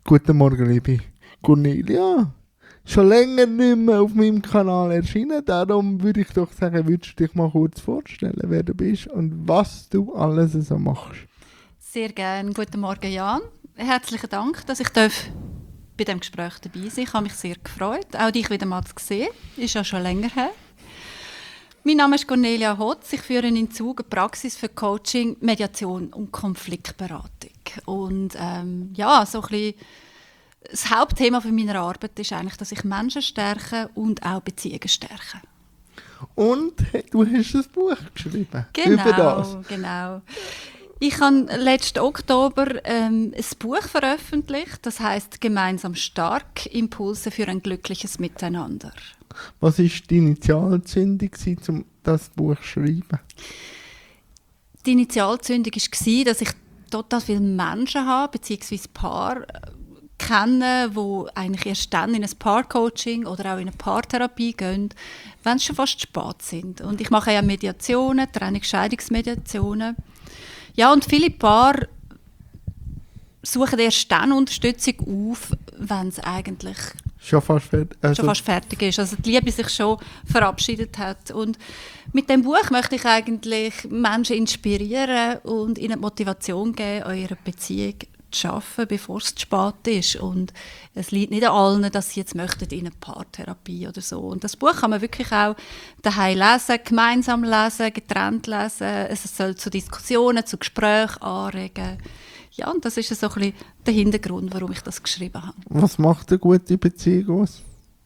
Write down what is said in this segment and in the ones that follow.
Guten Morgen, liebe Cornelia. Schon länger nicht mehr auf meinem Kanal erschienen, darum würde ich doch sagen, würdest du dich mal kurz vorstellen, wer du bist und was du alles so machst. Sehr gerne. Guten Morgen, Jan. Herzlichen Dank, dass ich bei diesem Gespräch dabei sein darf. Ich habe mich sehr gefreut, auch dich wieder mal zu sehen. Ist ja schon länger her. Mein Name ist Cornelia Hotz. Ich führe in Zug eine Praxis für Coaching, Mediation und Konfliktberatung. Und so ein bisschen das Hauptthema von meiner Arbeit ist eigentlich, dass ich Menschen stärke und auch Beziehungen stärke. Und du hast ein Buch geschrieben über das. Genau. Ich habe letzten Oktober ein Buch veröffentlicht, das heisst «Gemeinsam stark. Impulse für ein glückliches Miteinander». Was war die Initialzündung, um das Buch zu schreiben? Die Initialzündung war, dass ich total viele Menschen habe, beziehungsweise Paare kenne, die eigentlich erst dann in ein Paarcoaching oder auch in eine Paartherapie gehen, wenn sie schon fast spät sind. Und ich mache ja Mediationen, Trennungsscheidungsmediationen. Ja, und viele Paare suchen erst dann Unterstützung auf, wenn es eigentlich schon fast fertig ist. Also die Liebe sich schon verabschiedet hat. Und mit dem Buch möchte ich eigentlich Menschen inspirieren und ihnen Motivation geben, an ihrer Beziehung zu arbeiten, bevor es zu spät ist. Und es liegt nicht an allen, dass sie jetzt möchten in eine Paartherapie oder so. Und das Buch kann man wirklich auch daheim lesen, gemeinsam lesen, getrennt lesen. Es soll zu Diskussionen, zu Gesprächen anregen. Ja, und das ist so ein bisschen der Hintergrund, warum ich das geschrieben habe. Was macht eine gute Beziehung aus?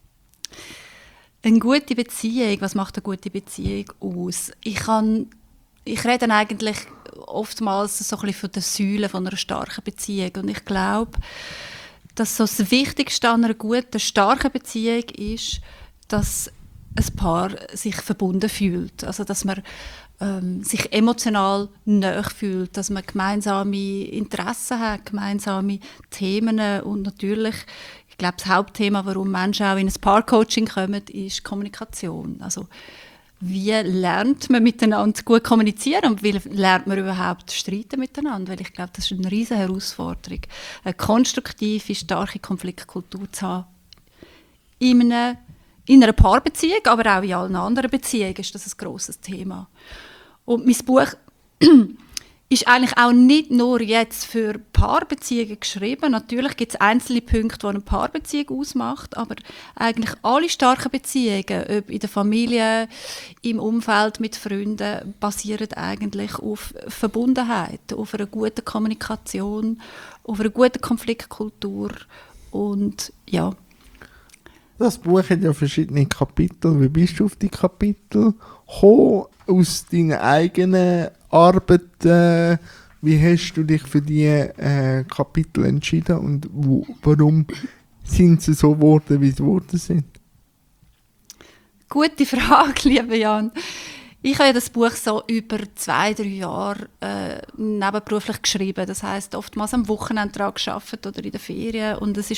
Was macht eine gute Beziehung aus? Ich rede eigentlich oftmals so ein bisschen von den Säulen von einer starken Beziehung. Und ich glaube, dass so das Wichtigste an einer guten, starken Beziehung ist, dass ein Paar sich verbunden fühlt. Also, dass man sich emotional nahe fühlt, dass man gemeinsame Interessen hat, gemeinsame Themen und natürlich, ich glaube, das Hauptthema, warum Menschen auch in ein Paarcoaching kommen, ist Kommunikation. Also wie lernt man miteinander gut kommunizieren und wie lernt man überhaupt streiten miteinander? Weil ich glaube, das ist eine riesige Herausforderung, eine konstruktive, starke Konfliktkultur zu haben. In einer Paarbeziehung, aber auch in allen anderen Beziehungen ist das ein grosses Thema. Und mein Buch ist eigentlich auch nicht nur jetzt für Paarbeziehungen geschrieben. Natürlich gibt es einzelne Punkte, die eine Paarbeziehung ausmacht, aber eigentlich alle starken Beziehungen, ob in der Familie, im Umfeld mit Freunden, basieren eigentlich auf Verbundenheit, auf einer guten Kommunikation, auf einer guten Konfliktkultur und ja. Das Buch hat ja verschiedene Kapitel. Wie bist du auf die Kapitel gekommen? Aus deinen eigenen Arbeiten? Wie hast du dich für diese Kapitel entschieden? Und warum sind sie so geworden, wie sie geworden sind? Gute Frage, lieber Jan. Ich habe das Buch so über 2-3 Jahre nebenberuflich geschrieben. Das heisst, oftmals am Wochenende daran gearbeitet oder in den Ferien. Und es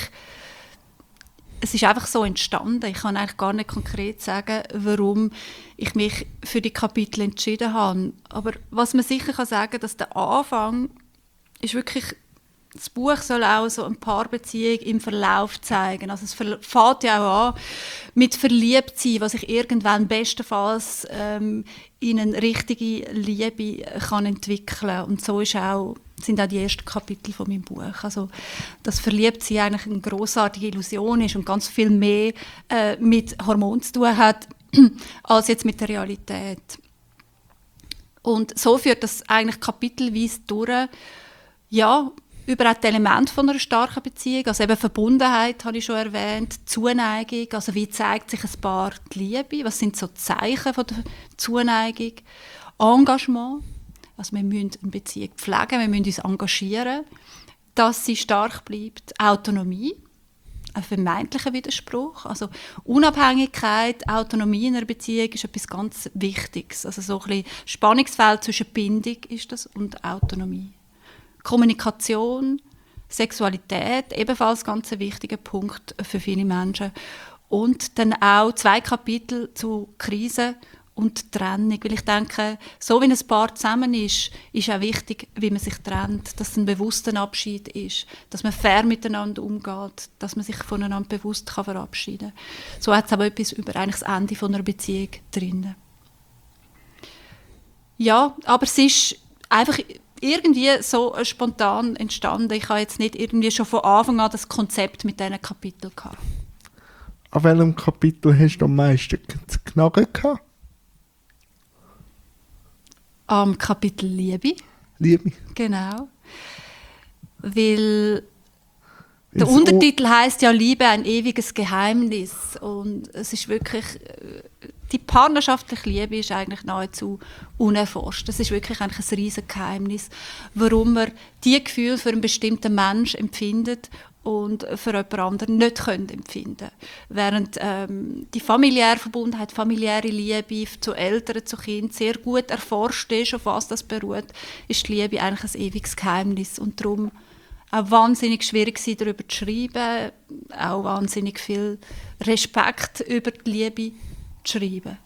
ist einfach so entstanden. Ich kann eigentlich gar nicht konkret sagen, warum ich mich für die Kapitel entschieden habe. Aber was man sicher kann sagen, dass der Anfang ist wirklich, das Buch soll auch so eine Paarbeziehung im Verlauf zeigen. Also es fängt ja auch an mit Verliebtsein, was sich irgendwann bestenfalls in eine richtige Liebe kann entwickeln. Und so sind auch die ersten Kapitel von meinem Buch. Also, dass Verliebtsein eigentlich eine grossartige Illusion ist und ganz viel mehr mit Hormonen zu tun hat, als jetzt mit der Realität. Und so führt das eigentlich kapitelweise durch, ja, über auch die Elemente von einer starken Beziehung, also eben Verbundenheit, habe ich schon erwähnt, Zuneigung, also wie zeigt sich ein Paar die Liebe, was sind so Zeichen von der Zuneigung, Engagement, also wir müssen eine Beziehung pflegen, wir müssen uns engagieren, dass sie stark bleibt, Autonomie, ein vermeintlicher Widerspruch, also Unabhängigkeit, Autonomie in einer Beziehung ist etwas ganz Wichtiges, also so ein bisschen Spannungsfeld zwischen Bindung ist das und Autonomie. Kommunikation, Sexualität, ebenfalls ganz ein wichtiger Punkt für viele Menschen. Und dann auch 2 Kapitel zu Krisen und Trennung. Weil ich denke, so wie ein Paar zusammen ist auch wichtig, wie man sich trennt, dass es ein bewusster Abschied ist, dass man fair miteinander umgeht, dass man sich voneinander bewusst verabschieden kann. So hat es aber etwas über eigentlich das Ende von einer Beziehung drin. Ja, aber es ist einfach irgendwie so spontan entstanden. Ich habe jetzt nicht irgendwie schon von Anfang an das Konzept mit diesen Kapiteln gehabt. An welchem Kapitel hast du am meisten zu knacken gehabt? Am Kapitel Liebe. Liebe. Genau. Weil der Untertitel heisst ja Liebe, ein ewiges Geheimnis. Und es ist wirklich, die partnerschaftliche Liebe ist eigentlich nahezu unerforscht. Das ist wirklich eigentlich ein riesiges Geheimnis, warum man die Gefühle für einen bestimmten Menschen empfindet und für jemand anderen nicht empfinden können. Während die familiäre Verbundenheit, familiäre Liebe zu Eltern, zu Kindern sehr gut erforscht ist, auf was das beruht, ist die Liebe eigentlich ein ewiges Geheimnis. Und darum auch wahnsinnig schwierig war, darüber zu schreiben, auch wahnsinnig viel Respekt über die Liebe zu schreiben.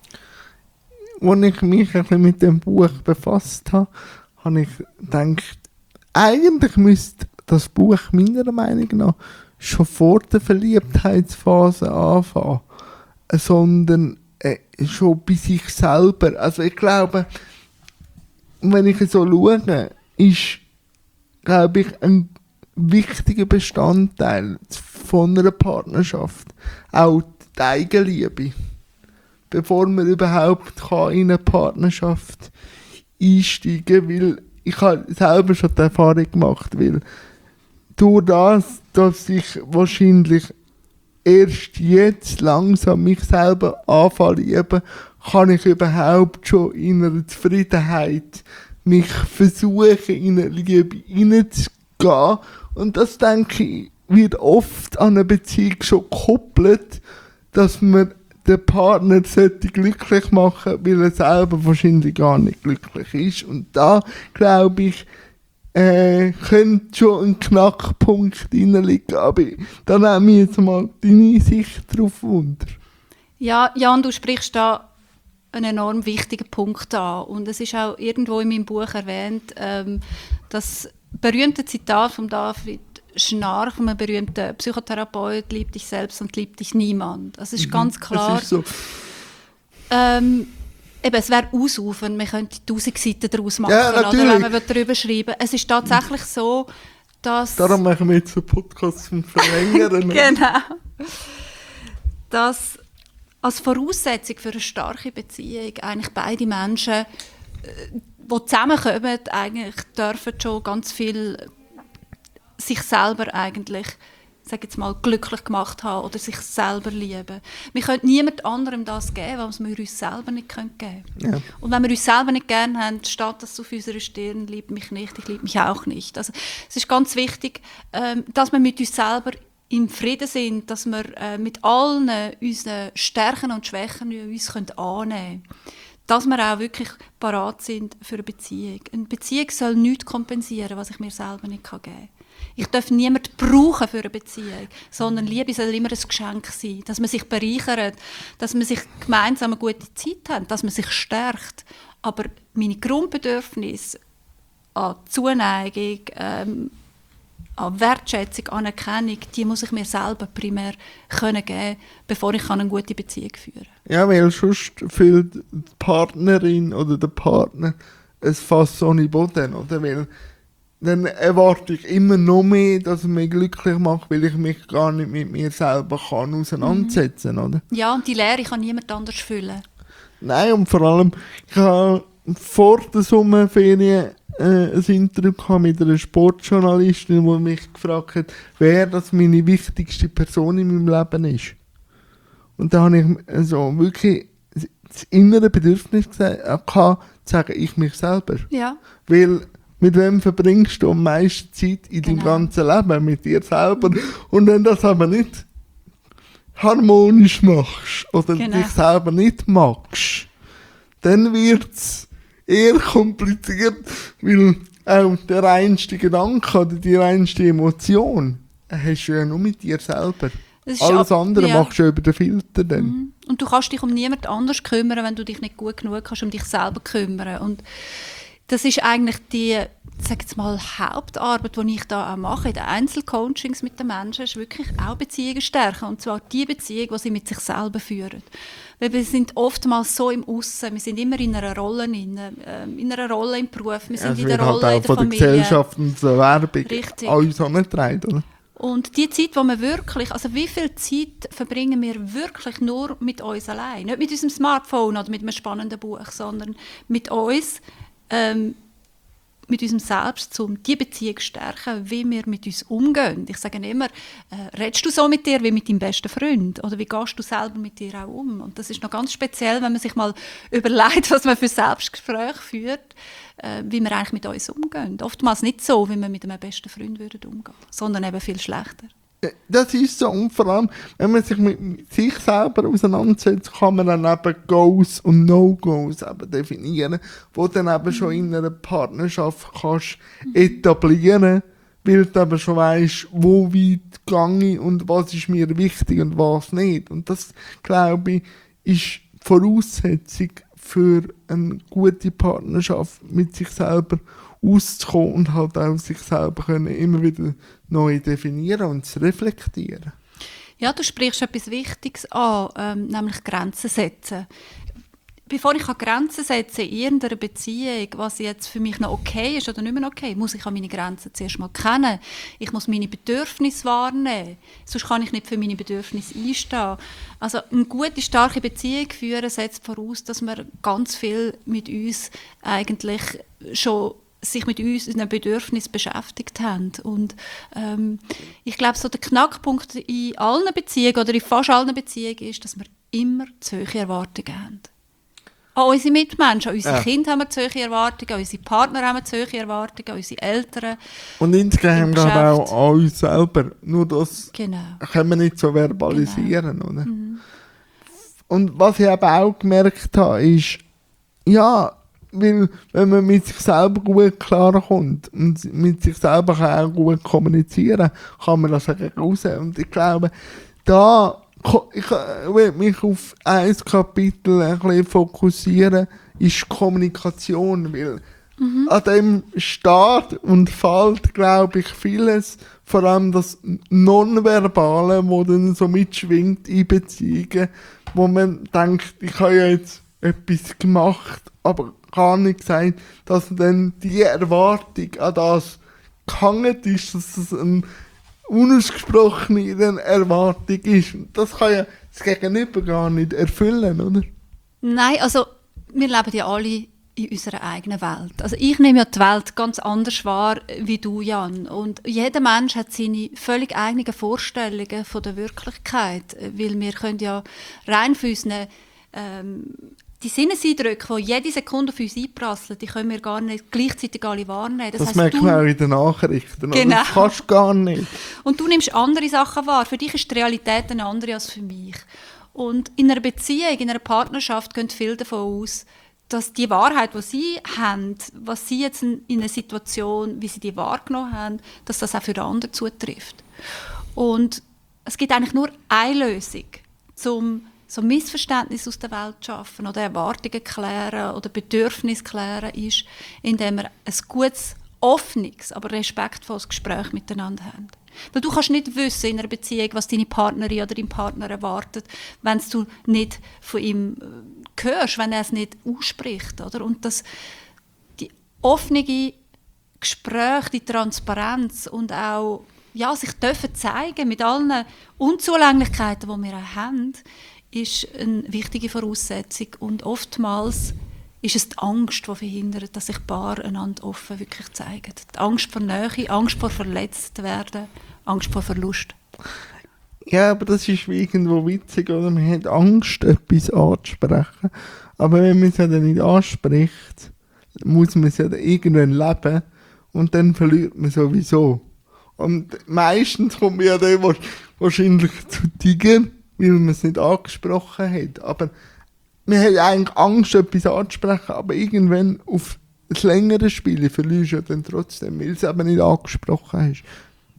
Als ich mich ein bisschen mit dem Buch befasst habe, habe ich gedacht, eigentlich müsste das Buch meiner Meinung nach schon vor der Verliebtheitsphase anfangen, sondern schon bei sich selber. Also ich glaube, wenn ich so schaue, ist, glaube ich, ein wichtiger Bestandteil von einer Partnerschaft auch die Eigenliebe. Bevor man überhaupt in eine Partnerschaft einsteigen kann, weil ich habe selber schon die Erfahrung gemacht, weil durch das, dass ich wahrscheinlich erst jetzt langsam mich selber anfange zu lieben, kann ich überhaupt schon in einer Zufriedenheit mich versuchen, in eine Liebe hineinzugehen. Und das, denke ich, wird oft an eine Beziehung schon gekoppelt, dass man den Partner glücklich machen sollte, weil er selber wahrscheinlich gar nicht glücklich ist. Und da, glaube ich, könnte schon ein Knackpunkt liegen. Aber da nehme ich jetzt mal deine Sicht darauf wunder. Ja, Jan, du sprichst da einen enorm wichtigen Punkt an. Und es ist auch irgendwo in meinem Buch erwähnt, das berühmte Zitat von David Schnarch, von einem berühmten Psychotherapeut: Lieb dich selbst und lieb dich niemand. Also es ist ganz klar. Es ist so. Eben, es wäre ausufern, man könnte 1000 Seiten daraus machen, Ja, oder wenn man darüber schreiben will. Es ist tatsächlich so, dass... Darum machen wir jetzt einen Podcast zum Verlängern. Genau. Dass als Voraussetzung für eine starke Beziehung eigentlich beide Menschen, die zusammenkommen, eigentlich dürfen schon ganz viel sich selber eigentlich, sage jetzt mal, glücklich gemacht haben oder sich selber lieben. Wir können niemand anderem das geben, was wir uns selber nicht geben können. Ja. Und wenn wir uns selber nicht gerne haben, steht das auf unserer Stirn: Lieb mich nicht, ich liebe mich auch nicht. Also es ist ganz wichtig, dass wir mit uns selber im Frieden sind, dass wir mit allen unseren Stärken und Schwächen uns annehmen können. Dass wir auch wirklich parat sind für eine Beziehung. Eine Beziehung soll nichts kompensieren, was ich mir selber nicht geben kann. Ich darf niemanden brauchen für eine Beziehung, sondern Liebe soll immer ein Geschenk sein, dass man sich bereichert, dass man sich gemeinsam eine gute Zeit hat, dass man sich stärkt. Aber meine Grundbedürfnisse an Zuneigung, an Wertschätzung, Anerkennung, die muss ich mir selber primär geben können, bevor ich eine gute Beziehung führen kann. Ja, weil sonst fühlt die Partnerin oder der Partner ein Fass ohne Boden, oder? Weil dann erwarte ich immer noch mehr, dass er mich glücklich macht, weil ich mich gar nicht mit mir selber auseinandersetzen kann, oder? Ja, und die Leere kann niemand anders füllen. Nein, und vor allem, ich habe vor der Sommerferien ein Interview mit einer Sportjournalistin, die mich gefragt hat, wer das meine wichtigste Person in meinem Leben ist. Und da habe ich also wirklich das innere Bedürfnis gehabt, zu sagen, ich mich selber. Ja. Weil mit wem verbringst du am meisten Zeit in deinem ganzen Leben? Mit dir selber. Und wenn du das aber nicht harmonisch machst oder dich selber nicht magst, dann wird es eher kompliziert, weil auch der reinste Gedanke oder die reinste Emotion hast du ja nur mit dir selber. Alles andere machst du über den Filter dann. Und du kannst dich um niemand anders kümmern, wenn du dich nicht gut genug kannst, um dich selber kümmern. Und das ist eigentlich die, sag jetzt mal, Hauptarbeit, die ich da auch mache, in den Einzelcoachings mit den Menschen, ist wirklich auch Beziehungen stärken. Und zwar die Beziehung, die sie mit sich selber führen. Weil wir sind oftmals so im Aussen, wir sind immer in einer Rolle, in einer Rolle im Beruf, wir sind in der Rolle halt in der Familie. Von der Gesellschaft und der Werbung Richtig. an uns angetragen, oder? Und die Zeit, wo wir wirklich, also wie viel Zeit verbringen wir wirklich nur mit uns allein? Nicht mit unserem Smartphone oder mit einem spannenden Buch, sondern mit uns, mit unserem Selbst, um die Beziehung zu stärken, wie wir mit uns umgehen. Ich sage immer, redest du so mit dir wie mit deinem besten Freund? Oder wie gehst du selber mit dir auch um? Und das ist noch ganz speziell, wenn man sich mal überlegt, was man für Selbstgespräche führt, wie wir eigentlich mit uns umgehen. Oftmals nicht so, wie wir mit einem besten Freund umgehen würden, sondern eben viel schlechter. Das ist so, und vor allem, wenn man sich mit sich selber auseinandersetzt, kann man dann eben Goals und No-Goals eben definieren, wo dann eben schon in einer Partnerschaft kannst etablieren, weil du eben schon weisst, wo weit gehe ich und was ist mir wichtig und was nicht. Und das, glaube ich, ist Voraussetzung für eine gute Partnerschaft mit sich selber auszukommen und halt auch sich selber können immer wieder neu definieren und zu reflektieren. Ja, du sprichst etwas Wichtiges an, nämlich Grenzen setzen. Bevor ich Grenzen setzen in irgendeiner Beziehung, was jetzt für mich noch okay ist oder nicht mehr okay, muss ich meine Grenzen zuerst mal kennen. Ich muss meine Bedürfnisse wahrnehmen. Sonst kann ich nicht für meine Bedürfnisse einstehen. Also eine gute, starke Beziehung führen setzt voraus, dass wir ganz viel mit uns eigentlich schon sich mit unseren Bedürfnissen beschäftigt haben. Und ich glaube, so der Knackpunkt in allen Beziehungen oder in fast allen Beziehungen ist, dass wir immer zu hohe Erwartungen haben. An unsere Mitmenschen, an unsere Kinder haben wir zu hohe Erwartungen, an unsere Partner haben wir zu hohe Erwartungen, an unsere Eltern. Und insgesamt auch an uns selber. Nur das können wir nicht so verbalisieren. Oder? Mhm. Und was ich eben auch gemerkt habe, ist, ja, weil, wenn man mit sich selber gut klarkommt und mit sich selber auch gut kommunizieren kann man das auch raus. Und ich glaube, ich will mich auf ein Kapitel ein bisschen fokussieren, ist Kommunikation, weil an dem steht und fällt, glaube ich, vieles, vor allem das Nonverbale, das dann so mitschwingt in Beziehungen, wo man denkt, ich habe ja jetzt etwas gemacht, aber gar nicht gesagt, dass dann die Erwartung an das gehangen ist, dass es eine unausgesprochene Erwartung ist. Das kann ja das Gegenüber gar nicht erfüllen, oder? Nein, also wir leben ja alle in unserer eigenen Welt. Also ich nehme ja die Welt ganz anders wahr wie du, Jan. Und jeder Mensch hat seine völlig eigenen Vorstellungen von der Wirklichkeit, weil wir können ja rein für unsere die Sinneseindrücke, die jede Sekunde auf uns einprasseln, die können wir gar nicht gleichzeitig alle wahrnehmen. Das merkt man auch in den Nachrichten. Genau. Das kannst du gar nicht. Und du nimmst andere Sachen wahr. Für dich ist die Realität eine andere als für mich. Und in einer Beziehung, in einer Partnerschaft gehen viele davon aus, dass die Wahrheit, die sie haben, was sie jetzt in einer Situation, wie sie die wahrgenommen haben, dass das auch für den anderen zutrifft. Und es gibt eigentlich nur eine Lösung, um so Missverständnisse aus der Welt zu schaffen oder Erwartungen klären oder Bedürfnisse klären, ist, indem wir ein gutes, offenes, aber respektvolles Gespräch miteinander haben. Weil du kannst nicht wissen in einer Beziehung, was deine Partnerin oder dein Partner erwartet, wenn du nicht von ihm hörst, wenn er es nicht ausspricht. Oder? Und die offene Gespräche, die Transparenz und auch sich dürfen zeigen mit allen Unzulänglichkeiten, die wir auch haben, ist eine wichtige Voraussetzung. Und oftmals ist es die Angst, die verhindert, dass sich Paare einander offen wirklich zeigen. Die Angst vor Nähe, Angst vor verletzt werden, Angst vor Verlust. Ja, aber das ist irgendwo witzig, oder? Man hat Angst, etwas anzusprechen. Aber wenn man es ja dann nicht anspricht, muss man es ja dann irgendwann leben und dann verliert man sowieso. Und meistens kommt man ja dann wahrscheinlich zu Tigern, weil man es nicht angesprochen hat. Aber man hat eigentlich Angst, etwas anzusprechen, aber irgendwann auf das längere Spiel verlierst du ja dann trotzdem, weil du es eben nicht angesprochen hast.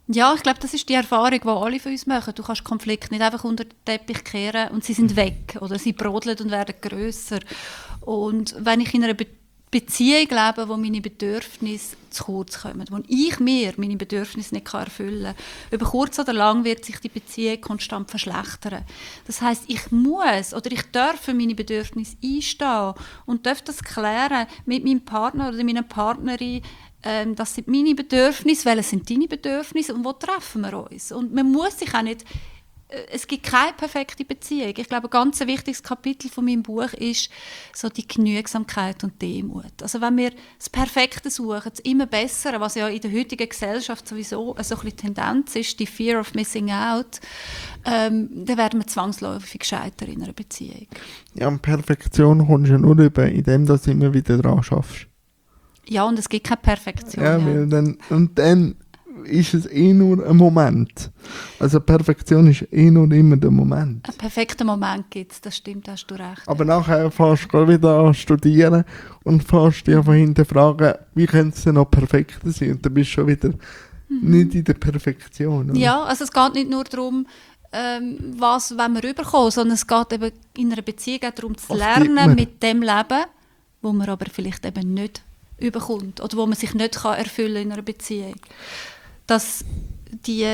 Ja, ich glaube, das ist die Erfahrung, die alle von uns machen. Du kannst Konflikte nicht einfach unter den Teppich kehren und sie sind weg oder sie brodeln und werden grösser. Und wenn ich in einer Beziehung lebe, wo meine Bedürfnisse zu kurz kommen, wo ich mir meine Bedürfnisse nicht erfüllen kann, über kurz oder lang wird sich die Beziehung konstant verschlechtern. Das heisst, ich muss oder ich darf für meine Bedürfnisse einstehen und darf das klären mit meinem Partner oder meiner Partnerin. Das sind meine Bedürfnisse, welche sind deine Bedürfnisse und wo treffen wir uns? Und man muss sich auch nicht, es gibt keine perfekte Beziehung. Ich glaube, ein ganz wichtiges Kapitel von meinem Buch ist so die Genügsamkeit und Demut. Also wenn wir das Perfekte suchen, das immer Bessere, was ja in der heutigen Gesellschaft sowieso so ein bisschen Tendenz ist, die Fear of Missing Out, dann werden wir zwangsläufig scheitern in einer Beziehung. Ja, und Perfektion kommst du ja nur über, indem du immer wieder dran schaffst. Ja, und es gibt keine Perfektion. Ja, weil dann ist es nur ein Moment. Also Perfektion ist nur immer der Moment. Einen perfekten Moment gibt es, das stimmt, hast du recht. Aber nachher fährst du wieder an studieren und fährst dich einfach hinterfragen, wie könnte es denn noch perfekter sein? Und dann bist du schon wieder nicht in der Perfektion. Oder? Ja, also es geht nicht nur darum, was wollen wir rüberkommen, sondern es geht eben in einer Beziehung auch darum, zu lernen mit dem Leben, wo man aber vielleicht eben nicht überkommt oder wo man sich nicht erfüllen kann in einer Beziehung. Dass die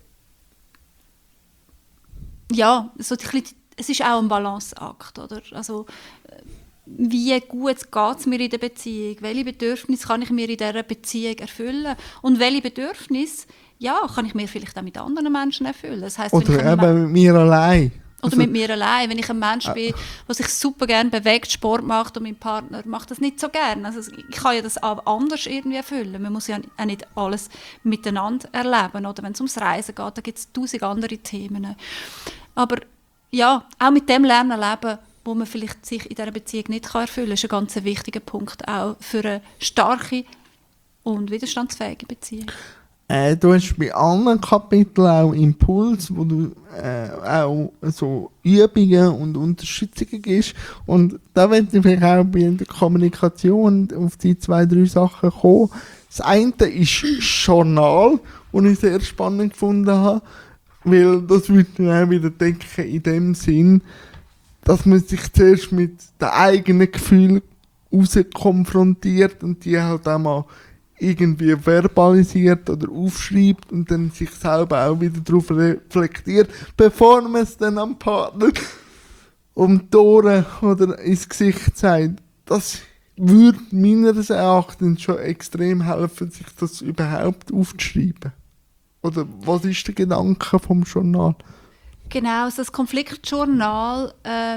es ist auch ein Balanceakt, oder? Also wie gut geht es mir in der Beziehung? Welche Bedürfnisse kann ich mir in dieser Beziehung erfüllen? Und welche Bedürfnisse kann ich mir vielleicht auch mit anderen Menschen erfüllen? Das heisst, oder eben mit mir allein. Oder mit mir allein. Wenn ich ein Mensch bin, der sich super gerne bewegt, Sport macht und mein Partner macht das nicht so gerne. Also ich kann ja das auch anders irgendwie erfüllen. Man muss ja auch nicht alles miteinander erleben. Oder wenn es ums Reisen geht, da gibt es 1000 andere Themen. Aber ja, auch mit dem Lernen leben, wo man vielleicht sich in dieser Beziehung nicht erfüllen kann, ist ein ganz wichtiger Punkt auch für eine starke und widerstandsfähige Beziehung. Du hast bei anderen Kapiteln auch Impuls, wo du auch so Übungen und Unterstützungen gibst. Und da werde ich vielleicht auch bei der Kommunikation auf die 2-3 Sachen kommen. Das eine ist Journal, das ich sehr spannend gefunden habe, weil das würde ich auch wieder denken, in dem Sinn, dass man sich zuerst mit den eigenen Gefühlen konfrontiert und die halt auch mal irgendwie verbalisiert oder aufschreibt und dann sich selber auch wieder darauf reflektiert, bevor man es dann am Partner um die Ohren oder ins Gesicht sagt. Das würde meines Erachtens schon extrem helfen, sich das überhaupt aufzuschreiben. Oder was ist der Gedanke vom Journal? Genau, also das Konfliktjournal,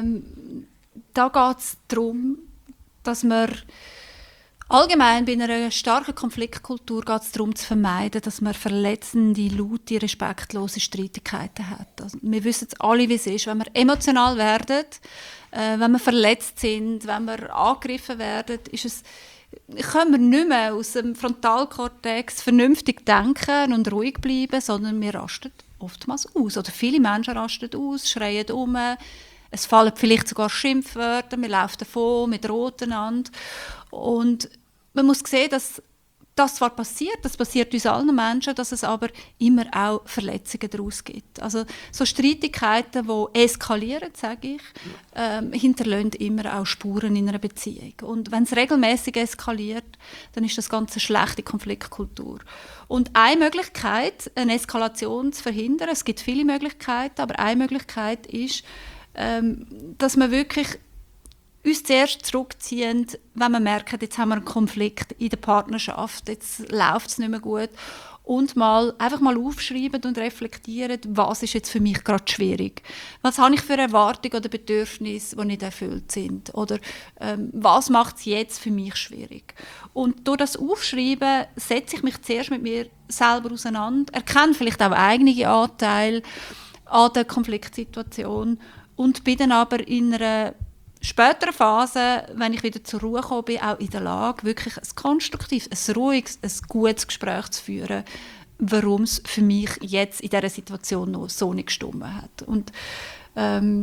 da geht es darum, dass man allgemein bei einer starken Konfliktkultur geht es darum zu vermeiden, dass man verletzende, laute, respektlose Streitigkeiten hat. Also wir wissen alle, wie es ist, wenn wir emotional werden, wenn wir verletzt sind, wenn wir angegriffen werden, können wir nicht mehr aus dem Frontalkortex vernünftig denken und ruhig bleiben, sondern wir rasten oftmals aus. Oder viele Menschen rasten aus, schreien um, es fallen vielleicht sogar Schimpfwörter, wir laufen davon, wir drohen einander. Und man muss sehen, dass das zwar passiert, das passiert uns allen Menschen, dass es aber immer auch Verletzungen daraus gibt. Also so Streitigkeiten, die eskalieren, sage ich, hinterlassen immer auch Spuren in einer Beziehung. Und wenn es regelmäßig eskaliert, dann ist das Ganze eine schlechte Konfliktkultur. Und eine Möglichkeit, eine Eskalation zu verhindern, es gibt viele Möglichkeiten, aber eine Möglichkeit ist, dass man wirklich uns zuerst zurückziehen, wenn wir merken, jetzt haben wir einen Konflikt in der Partnerschaft, jetzt läuft es nicht mehr gut. Und einfach mal aufschreiben und reflektieren, was ist jetzt für mich gerade schwierig. Was habe ich für Erwartungen oder Bedürfnisse, die nicht erfüllt sind? Oder was macht es jetzt für mich schwierig? Und durch das Aufschreiben setze ich mich zuerst mit mir selber auseinander, erkenne vielleicht auch eigene Anteile an der Konfliktsituation und bin dann aber in einer späteren Phase, wenn ich wieder zur Ruhe gekommen bin, auch in der Lage, wirklich ein konstruktives, ein ruhiges, ein gutes Gespräch zu führen, warum es für mich jetzt in dieser Situation noch so nicht gestimmt hat. Und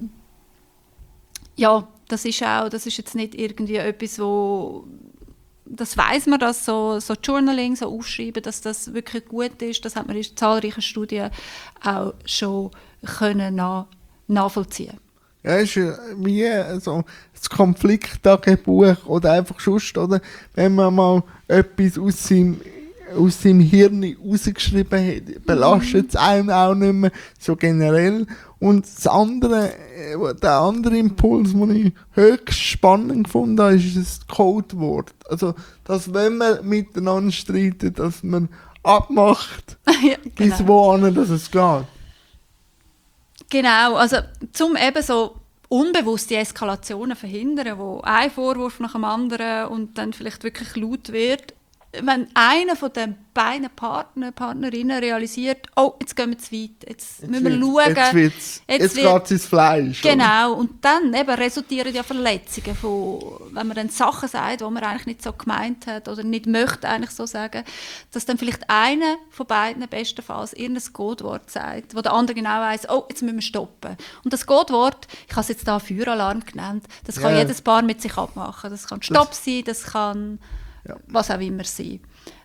das ist jetzt nicht irgendwie etwas, wo das weiss man, dass so Journaling, so Aufschreiben, dass das wirklich gut ist. Das hat man in zahlreichen Studien auch schon können nachvollziehen. Ja, ist wie so das Konflikttagebuch oder einfach sonst, oder? Wenn man mal etwas aus seinem Hirn rausgeschrieben hat, belastet es einem auch nicht mehr so generell. Und das andere, der andere Impuls, den ich höchst spannend gefunden habe, ist das Codewort. Also, dass wenn man miteinander streitet, dass man abmacht, Ja, genau. bis wohin dass es geht. Genau, also zum eben so unbewusste Eskalationen verhindern, wo ein Vorwurf nach dem anderen und dann vielleicht wirklich laut wird. Wenn einer von den beiden Partnerinnen realisiert, oh, jetzt gehen wir zu weit, jetzt müssen wir schauen. Jetzt geht es ins Fleisch. Genau, und dann eben resultieren ja Verletzungen, wenn man dann Sachen sagt, die man eigentlich nicht so gemeint hat oder nicht möchte eigentlich so sagen, dass dann vielleicht einer von beiden bestenfalls irgendein Codewort sagt, wo der andere genau weiss, oh, jetzt müssen wir stoppen. Und das Codewort, ich habe es jetzt da Feueralarm genannt, das kann jedes Paar mit sich abmachen. Das kann Stopp sein, das kann was auch immer sein.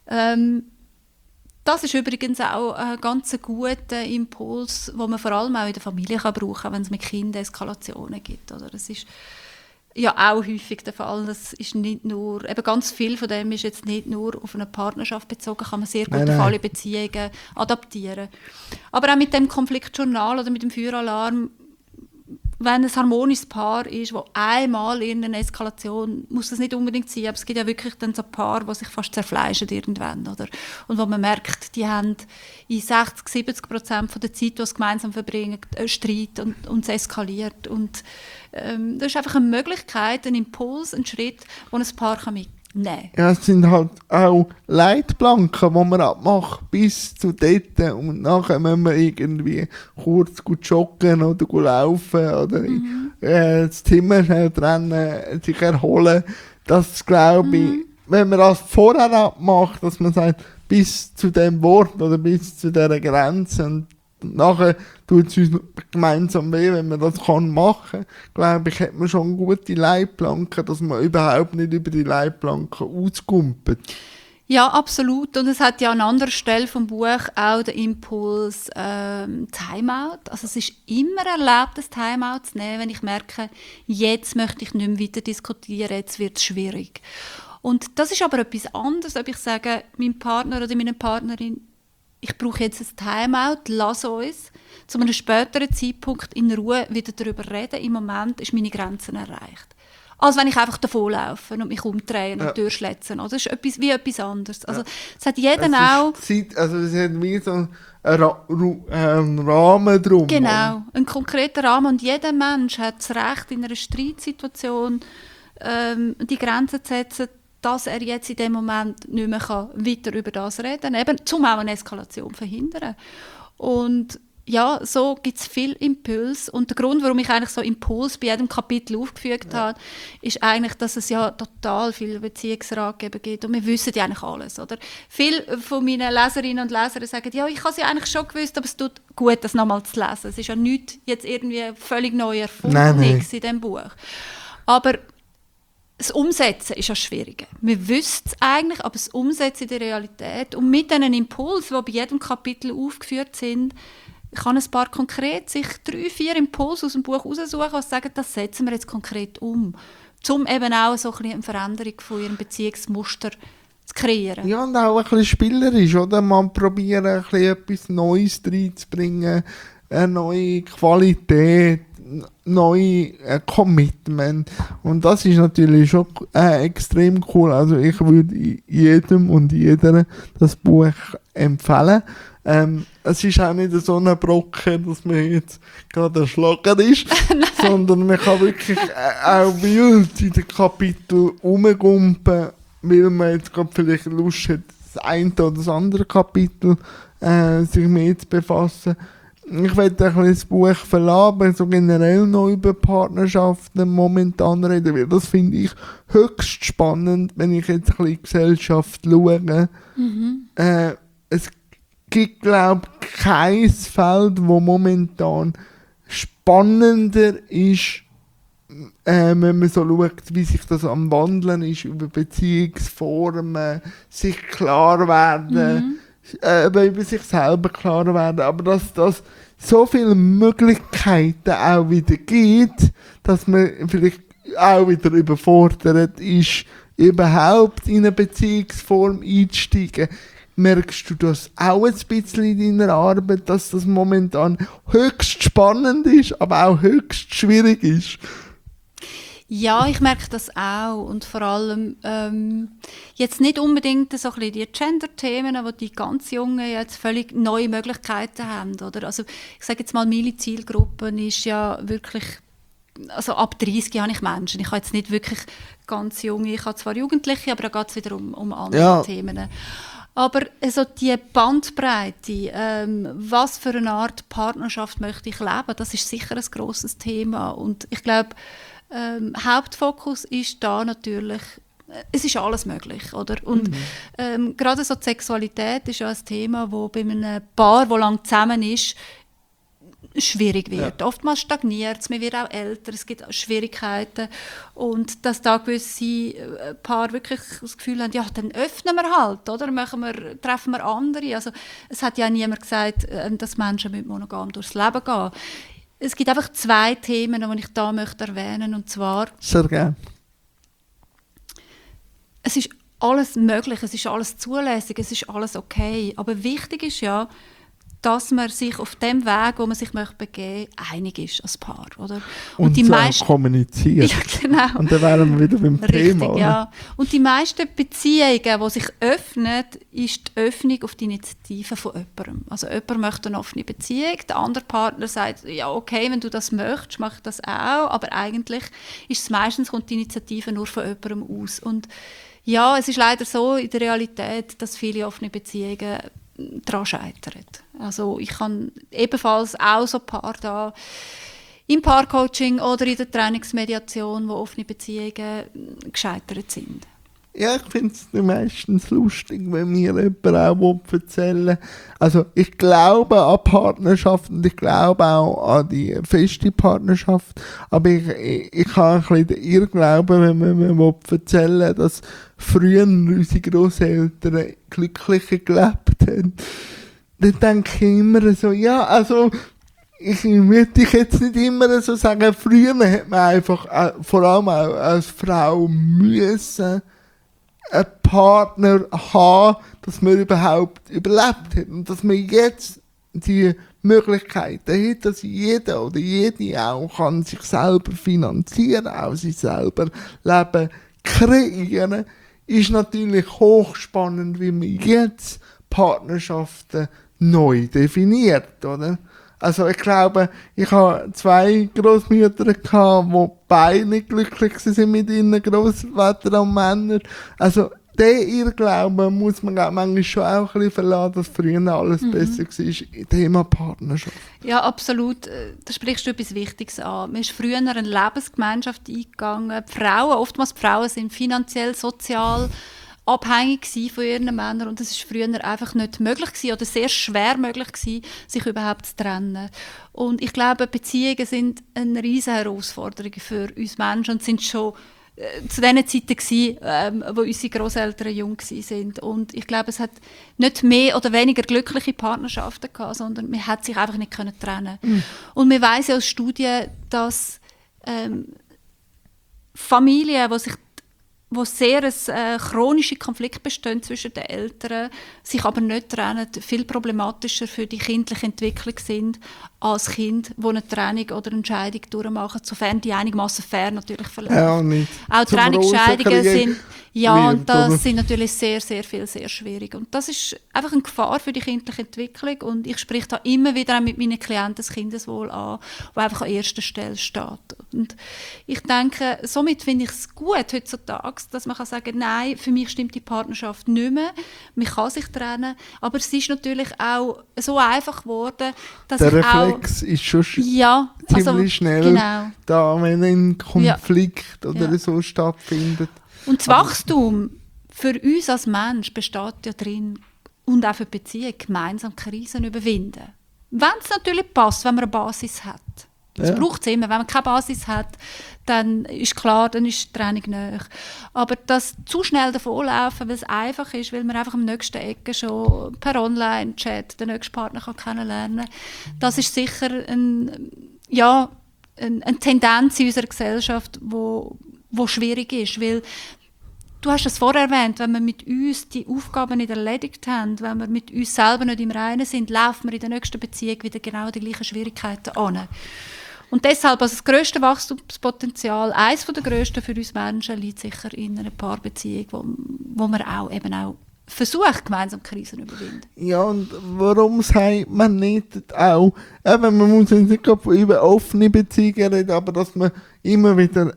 Das ist übrigens auch ein ganz guter Impuls, den man vor allem auch in der Familie brauchen kann, wenn es mit Kindern Eskalationen gibt. Oder? Das ist ja auch häufig der Fall. Das ist nicht nur, eben ganz viel von dem ist jetzt nicht nur auf eine Partnerschaft bezogen, kann man sehr gut auf alle Beziehungen adaptieren. Aber auch mit dem Konfliktjournal oder mit dem Feueralarm, wenn ein harmonisches Paar ist, wo einmal in einer Eskalation, muss das nicht unbedingt sein, aber es gibt ja wirklich dann so Paare, die sich fast zerfleischen irgendwann, oder? Und wo man merkt, die haben in 60-70% der Zeit, die sie gemeinsam verbringen, Streit und es eskaliert. Und das ist einfach eine Möglichkeit, ein Impuls, ein Schritt, den ein Paar mitnehmen kann. Ja, es sind halt auch Leitplanken, die man abmacht bis zu dort und nachher müssen wir irgendwie kurz gut joggen oder gut laufen oder das Zimmer schnell trennen, sich erholen. Das glaube ich, wenn man das vorher abmacht, dass man sagt, bis zu dem Wort oder bis zu dieser Grenze und nachher tut es uns gemeinsam weh, wenn man das machen kann. Glaube ich, hat man schon gute Leitplanken, dass man überhaupt nicht über die Leitplanken auskumpelt. Ja, absolut. Und es hat ja an anderer Stelle vom Buch auch den Impuls Timeout. Also es ist immer erlaubt, ein Timeout zu nehmen, wenn ich merke, jetzt möchte ich nicht mehr weiter diskutieren, jetzt wird es schwierig. Und das ist aber etwas anderes, ob ich sage, meinem Partner oder meiner Partnerin, ich brauche jetzt ein Timeout, lass uns zu einem späteren Zeitpunkt in Ruhe wieder darüber reden. Im Moment ist meine Grenze erreicht. Als wenn ich einfach davonlaufe und mich umdrehe und durchschlätze. Das ist etwas anderes. Also, es hat jeder auch... Es hat wie so einen Rahmen drum. Genau, einen konkreten Rahmen. Und jeder Mensch hat das Recht, in einer Streitsituation die Grenze zu setzen, dass er jetzt in dem Moment nicht mehr weiter über das reden kann, eben, um auch eine Eskalation zu verhindern. Und ja, so gibt es viel Impuls. Und der Grund, warum ich eigentlich so Impuls bei jedem Kapitel aufgefügt habe, ist eigentlich, dass es ja total viele Beziehungsratgeber gibt. Und wir wissen ja eigentlich alles, oder? Viele von meinen Leserinnen und Lesern sagen, ja, ich habe es ja eigentlich schon gewusst, aber es tut gut, das nochmal zu lesen. Es ist ja nichts jetzt irgendwie völlig neu erfunden in diesem Buch. Aber das Umsetzen ist ja schwieriger. Wir wissen es eigentlich, aber das Umsetzen in der Realität und mit diesen Impulsen, die bei jedem Kapitel aufgeführt sind, kann ein Paar konkret sich 3-4 Impulse aus dem Buch heraussuchen und sagen, das setzen wir jetzt konkret um. Um eben auch so ein bisschen eine Veränderung von ihrem Beziehungsmuster zu kreieren. Ja, und auch ein bisschen spielerisch, oder? Man probiert ein bisschen etwas Neues reinzubringen, eine neue Qualität, neue Commitment. Und das ist natürlich schon extrem cool. Also ich würde jedem und jeder das Buch empfehlen. Es ist auch nicht so ein Brocken, dass man jetzt gerade ein Schlager ist, sondern man kann wirklich auch wild in den Kapitel rumgumpen, weil man jetzt gerade vielleicht Lust hat, das eine oder das andere Kapitel sich mehr zu befassen. Ich werde ein bisschen das Buch verlassen, aber so generell noch über Partnerschaften momentan reden, weil das finde ich höchst spannend, wenn ich jetzt ein bisschen Gesellschaft schaue. Es gibt, glaube ich, kein Feld, wo momentan spannender ist wenn man so schaut, wie sich das am Wandeln ist, über Beziehungsformen, sich klar werden, über sich selber klar werden, aber dass das so viele Möglichkeiten auch wieder gibt, dass man vielleicht auch wieder überfordert ist, überhaupt in eine Beziehungsform einzusteigen. Merkst du das auch ein bisschen in deiner Arbeit, dass das momentan höchst spannend ist, aber auch höchst schwierig ist? Ja, ich merke das auch. Und vor allem jetzt nicht unbedingt so ein bisschen die Gender-Themen, wo die ganz Jungen jetzt völlig neue Möglichkeiten haben. Oder? Also ich sage jetzt mal, meine Zielgruppe ist ja wirklich, also ab 30 habe ich Menschen. Ich habe jetzt nicht wirklich ganz junge, ich habe zwar Jugendliche, aber da geht es wieder um andere Themen. Aber also die Bandbreite, was für eine Art Partnerschaft möchte ich leben, das ist sicher ein grosses Thema. Und ich glaube, Hauptfokus ist da natürlich, es ist alles möglich, oder? Und gerade so die Sexualität ist ja ein Thema, wo bei einem Paar, das lang zusammen ist, schwierig wird. Ja. Oftmals stagniert es, man wird auch älter, es gibt Schwierigkeiten und dass da gewisse Paare wirklich das Gefühl haben, ja, dann öffnen wir halt, oder? Treffen wir andere. Also, es hat ja niemand gesagt, dass Menschen mit monogam durchs Leben gehen. Es gibt einfach 2 Themen, die ich da möchte erwähnen, und zwar... Sehr gerne. Es ist alles möglich, es ist alles zulässig, es ist alles okay, aber wichtig ist ja, dass man sich auf dem Weg, wo man sich begeben möchte, einig ist als Paar, oder? Und die meisten kommuniziert. Ja, genau. Und dann wären wir wieder beim Richtig, Thema. Oder? Ja. Und die meisten Beziehungen, die sich öffnen, ist die Öffnung auf die Initiative von jemandem. Also jemand möchte eine offene Beziehung, der andere Partner sagt, ja okay, wenn du das möchtest, mache ich das auch, aber eigentlich ist es meistens, kommt die Initiative nur von jemandem aus. Und ja, es ist leider so in der Realität, dass viele offene Beziehungen daran scheitern. Also ich habe ebenfalls auch so Paar da im Paarcoaching oder in der Trainingsmediation, wo offene Beziehungen gescheitert sind. Ja, ich finde es meistens lustig, wenn mir jemand auch erzählen will. Also ich glaube an Partnerschaft und ich glaube auch an die feste Partnerschaft. Aber ich habe ein bisschen den Irrglauben, wenn man mir erzählen will, dass früher unsere Grosseltern glücklicher gelebt haben. Dann denke ich immer so, ja, also ich würde jetzt nicht immer so sagen, früher hat man einfach, vor allem auch als Frau, müssen einen Partner haben, dass man überhaupt überlebt hat. Und dass man jetzt die Möglichkeiten hat, dass jeder oder jede auch kann sich selber finanzieren, auch sich selber Leben kreieren, ist natürlich hochspannend, wie man jetzt Partnerschaften neu definiert, oder? Also ich glaube, ich habe 2 Großmütter gehabt, die beide nicht glücklich sind mit ihren Großvätern und Männern. Also den Irrglauben muss man manchmal schon auch ein bisschen verlassen, dass früher alles besser war im Thema Partnerschaft. Ja, absolut. Da sprichst du etwas Wichtiges an. Man ist früher eine Lebensgemeinschaft eingegangen. Oftmals die Frauen sind finanziell, sozial abhängig von ihren Männern und es ist früher einfach nicht möglich gewesen, oder sehr schwer möglich gewesen, sich überhaupt zu trennen. Und ich glaube, Beziehungen sind eine riesige Herausforderung für uns Menschen und sind schon zu den Zeiten gewesen, wo unsere Grosseltern jung waren. Und ich glaube, es hat nicht mehr oder weniger glückliche Partnerschaften gehabt, sondern man hat sich einfach nicht trennen können. Und man weiss ja aus Studien, dass Familien, wo sehr ein chronischer Konflikt besteht zwischen den Eltern, sich aber nicht trennen, viel problematischer für die kindliche Entwicklung sind als Kinder, die eine Trennung oder eine Scheidung durchmachen, sofern die einigermaßen fair natürlich verlaufen. Ja, nicht. Auch Trennungsscheidungen sind, ja, und das sind natürlich sehr, sehr viel, sehr schwierig. Und das ist einfach eine Gefahr für die kindliche Entwicklung und ich spreche da immer wieder auch mit meinen Klienten das Kindeswohl an, das einfach an erster Stelle steht. Und ich denke, somit finde ich es gut heutzutage, dass man sagen kann, nein, für mich stimmt die Partnerschaft nicht mehr, man kann sich trennen, aber es ist natürlich auch so einfach geworden, dass der ich Reflex ist schon ziemlich schnell genau. da, wenn ein Konflikt oder so stattfindet. Und das Wachstum für uns als Mensch besteht ja drin, und auch für die Beziehung, gemeinsam Krisen überwinden. Wenn es natürlich passt, wenn man eine Basis hat. Das braucht es immer. Wenn man keine Basis hat, dann ist klar, dann ist die Trennung nahe. Aber das zu schnell davonlaufen, weil es einfach ist, weil man einfach am nächsten Ecke schon per Online-Chat den nächsten Partner kennenlernen kann, das ist sicher eine Tendenz in unserer Gesellschaft, wo schwierig ist. Weil du hast es vorher erwähnt, wenn wir mit uns die Aufgaben nicht erledigt haben, wenn wir mit uns selber nicht im Reinen sind, laufen wir in der nächsten Beziehung wieder genau die gleichen Schwierigkeiten an. Und deshalb, also das grösste Wachstumspotenzial, eines der grössten für uns Menschen, liegt sicher in einer Paarbeziehung, wo man auch versucht, gemeinsam Krisen zu überwinden. Ja, und warum sagt man nicht auch, eben, man muss nicht über offene Beziehungen reden, aber dass man immer wieder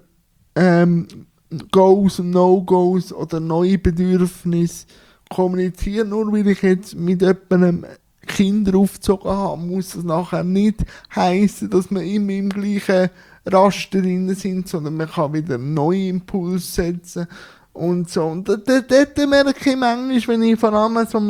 Goals und No-Goes oder neue Bedürfnisse kommuniziert. Nur weil ich jetzt mit jemandem Kinder aufgezogen habe, muss das nachher nicht heissen, dass wir immer im gleichen Raster drin sind, sondern man kann wieder neue Impulse setzen und so. Und dort merke ich manchmal, wenn ich vor allem so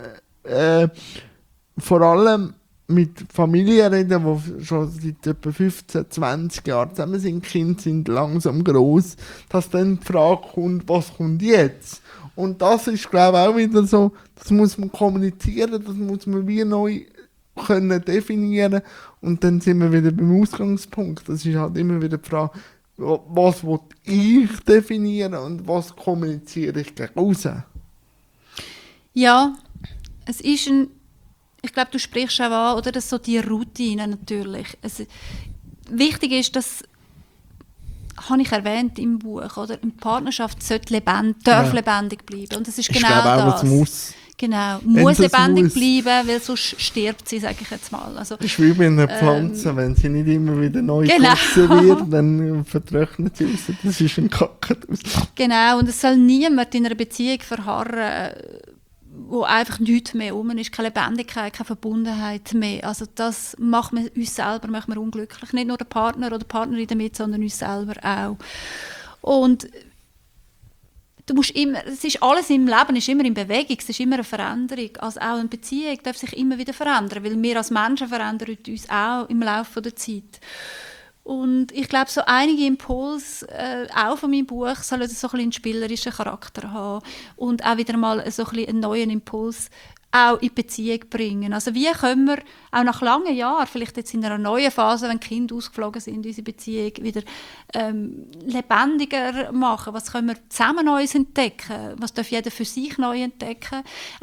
mit Familien rede, die schon seit etwa 15, 20 Jahren zusammen sind, Kinder sind langsam gross, dass dann die Frage kommt, was kommt jetzt? Und das ist, glaube ich, auch wieder so, das muss man kommunizieren, das muss man wie neu können definieren und dann sind wir wieder beim Ausgangspunkt. Das ist halt immer wieder die Frage, was will ich definieren und was kommuniziere ich gegen raus? Ja, es ist ich glaube, du sprichst auch an, oder, dass so die Routine natürlich. Wichtig ist, dass, habe ich erwähnt im Buch, oder, eine Partnerschaft darf lebendig bleiben. Und das ist genau ich glaube auch, das. Es muss. Genau, muss lebendig bleiben, weil sonst stirbt sie, sage ich jetzt mal. Also, das ist wie bei einer Pflanze, wenn sie nicht immer wieder neu gewachsen wird, dann vertrocknet sie raus. Das ist ein Kaktus. Genau, und es soll niemand in einer Beziehung verharren, wo einfach nichts mehr rum ist, keine Lebendigkeit, keine Verbundenheit mehr. Also das macht man uns selber unglücklich. Nicht nur der Partner oder die Partnerin damit, sondern uns selber auch. Und du musst immer, es ist alles im Leben ist immer in Bewegung, es ist immer eine Veränderung. Also auch eine Beziehung darf sich immer wieder verändern, weil wir als Menschen verändern uns auch im Laufe der Zeit. Und ich glaube, so einige Impulse, auch von meinem Buch, sollen so ein bisschen einen spielerischen Charakter haben und auch wieder mal so ein bisschen einen neuen Impuls auch in die Beziehung bringen. Also wie können wir auch nach langen Jahren, vielleicht jetzt in einer neuen Phase, wenn die Kinder ausgeflogen sind, unsere Beziehung wieder lebendiger machen? Was können wir zusammen Neues entdecken? Was darf jeder für sich neu entdecken?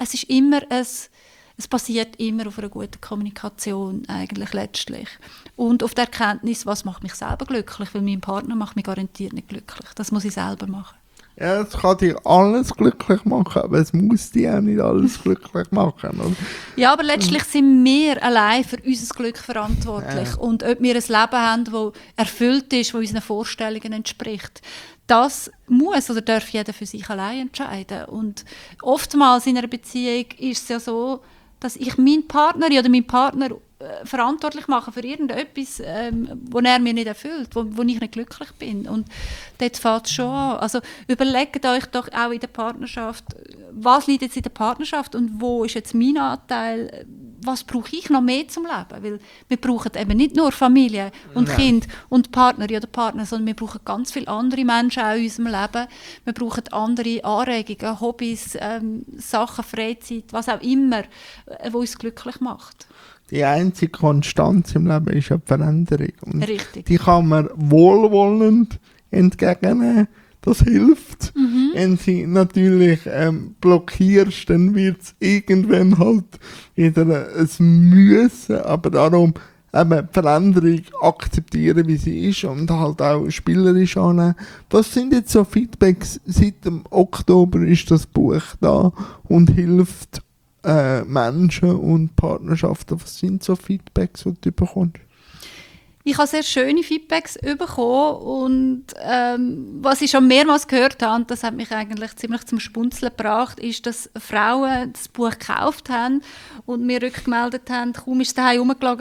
Es basiert immer auf einer guten Kommunikation eigentlich letztlich. Und auf der Erkenntnis, was macht mich selber glücklich, weil mein Partner macht mich garantiert nicht glücklich. Das muss ich selber machen. Ja, es kann dir alles glücklich machen, aber es muss dir auch nicht alles glücklich machen. Oder? Ja, aber letztlich sind wir allein für unser Glück verantwortlich. Ja. Und ob wir ein Leben haben, das erfüllt ist, das unseren Vorstellungen entspricht, das muss oder darf jeder für sich allein entscheiden. Und oftmals in einer Beziehung ist es ja so, dass ich meinen Partnerin oder meinen Partner verantwortlich mache für irgendetwas, wo er mir nicht erfüllt, wo ich nicht glücklich bin. Und dort fängt es schon an. Also überlegt euch doch auch in der Partnerschaft, was liegt jetzt in der Partnerschaft und wo ist jetzt mein Anteil, was brauche ich noch mehr zum Leben? Weil wir brauchen eben nicht nur Familie und Kind und Partnerin oder Partner, sondern wir brauchen ganz viele andere Menschen auch in unserem Leben. Wir brauchen andere Anregungen, Hobbys, Sachen, Freizeit, was auch immer, was uns glücklich macht. Die einzige Konstanz im Leben ist ja die Veränderung. Und richtig. Die kann man wohlwollend entgegennehmen. Das hilft. Wenn sie natürlich blockierst, dann wird es irgendwann halt wieder ein Müssen. Aber darum eben die Veränderung akzeptieren, wie sie ist und halt auch spielerisch annehmen. Was sind jetzt so Feedbacks? Seit dem Oktober ist das Buch da und hilft Menschen und Partnerschaften. Was sind so Feedbacks, die du bekommst? Ich habe sehr schöne Feedbacks bekommen und was ich schon mehrmals gehört habe, und das hat mich eigentlich ziemlich zum Spunzeln gebracht, ist, dass Frauen das Buch gekauft haben und mir rückgemeldet haben, kaum ist es daheim rumgelegen,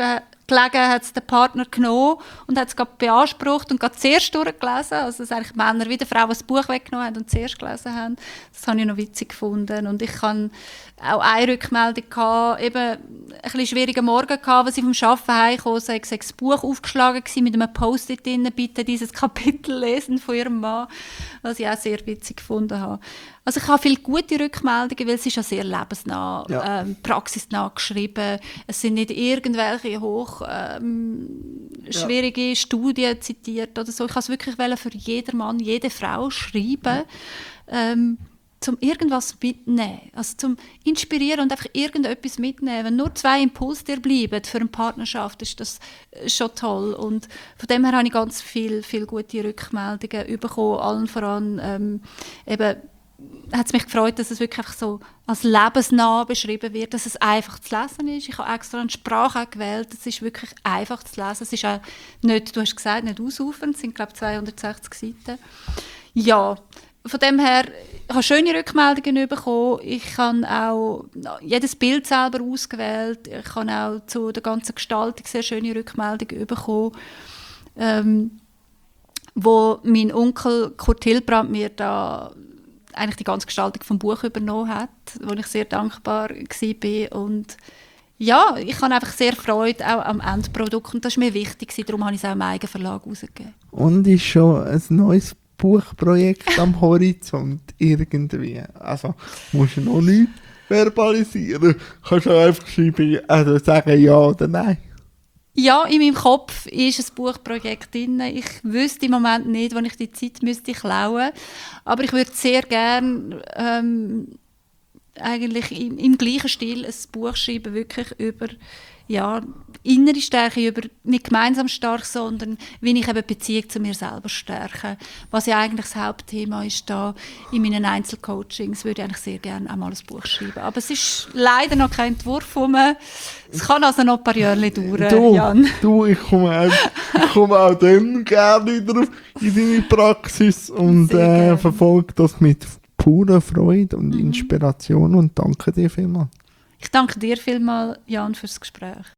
gelegen, hat es der Partner genommen und hat es gerade beansprucht und gerade zuerst durchgelesen. Also dass eigentlich Männer wie Frauen das Buch weggenommen haben und zuerst gelesen haben. Das habe ich noch witzig gefunden. Und ich hatte auch eine Rückmeldung gehabt, eben ein bisschen schwierigen Morgen gehabt, als ich vom Arbeiten heimkam, sei das Buch aufgeschlagen gewesen, mit einem Post-it drin, bitte dieses Kapitel lesen von ihrem Mann, was ich auch sehr witzig gefunden habe. Also ich habe viele gute Rückmeldungen, weil es ist ja sehr lebensnah, praxisnah geschrieben. Es sind nicht irgendwelche schwierige Studien zitiert oder so. Ich wollte es wirklich für jeden Mann, jede Frau schreiben, zum irgendwas mitnehmen, also zum Inspirieren und einfach irgendetwas mitnehmen. Wenn nur 2 Impulse dir bleiben für eine Partnerschaft, ist das schon toll. Und von dem her habe ich ganz viel gute Rückmeldungen bekommen. Allen voran eben hat es mich gefreut, dass es wirklich einfach so als lebensnah beschrieben wird, dass es einfach zu lesen ist. Ich habe extra eine Sprache auch gewählt, es ist wirklich einfach zu lesen. Es ist auch nicht, du hast gesagt, nicht ausufernd, es sind glaube ich 260 Seiten. Ja, von dem her, ich habe schöne Rückmeldungen bekommen. Ich habe auch jedes Bild selber ausgewählt. Ich habe auch zu der ganzen Gestaltung sehr schöne Rückmeldungen bekommen, wo mein Onkel Kurt Hilbrand mir da eigentlich die ganze Gestaltung vom Buch übernommen hat, wo ich sehr dankbar war. Und ja, ich habe einfach sehr Freude auch am Endprodukt und das ist mir wichtig, darum habe ich es auch im eigenen Verlag rausgegeben. Und ist schon ein neues Buchprojekt am Horizont irgendwie? Also musst du noch nicht verbalisieren. Kannst du einfach schreiben, also sagen ja oder nein? Ja, in meinem Kopf ist ein Buchprojekt drin. Ich wüsste im Moment nicht, wann ich die Zeit müsste klauen. Aber ich würde sehr gerne eigentlich im gleichen Stil ein Buch schreiben, wirklich über innere Stärke, über nicht gemeinsam stark, sondern wie ich eben die Beziehung zu mir selber stärke. Was ja eigentlich das Hauptthema ist da in meinen Einzelcoachings, würde ich eigentlich sehr gerne einmal ein Buch schreiben. Aber es ist leider noch kein Entwurf rum. Es kann also noch ein paar Jahre dauern, Jan. Ich komme auch dann gerne wieder in deine Praxis und verfolge das mit purer Freude und Inspiration und danke dir vielmals. Ich danke dir vielmals, Jan, fürs Gespräch.